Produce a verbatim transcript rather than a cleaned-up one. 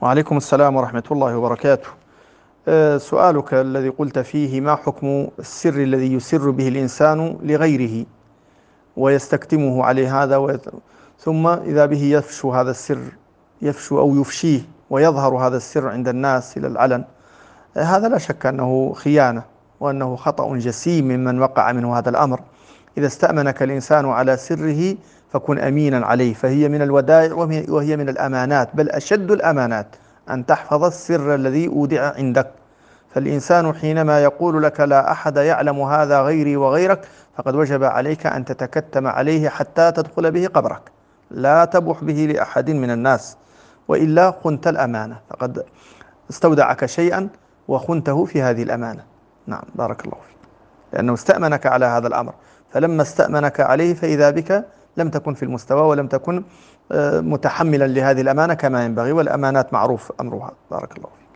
وعليكم السلام ورحمة الله وبركاته. آه، سؤالك الذي قلت فيه: ما حكم السر الذي يسر به الإنسان لغيره ويستكتمه عليه هذا ويت... ثم إذا به يفشو هذا السر، يفشو أو يفشيه ويظهر هذا السر عند الناس إلى العلن. آه، هذا لا شك أنه خيانة، وأنه خطأ جسيم ممن وقع منه هذا الأمر. إذا استأمنك الإنسان على سره فكن أمينا عليه، فهي من الودائع وهي وهي من الأمانات، بل أشد الأمانات أن تحفظ السر الذي أودع عندك. فالإنسان حينما يقول لك: لا أحد يعلم هذا غيري وغيرك، فقد وجب عليك أن تتكتم عليه حتى تدخل به قبرك، لا تبح به لأحد من الناس، وإلا خنت الأمانة، فقد استودعك شيئا وخنته في هذه الأمانة. نعم، بارك الله فيك. لأنه استأمنك على هذا الأمر، فلما استأمنك عليه فإذا بك لم تكن في المستوى، ولم تكن آه، متحملا لهذه الأمانة كما ينبغي، والأمانات معروف أمرها. بارك الله فيك.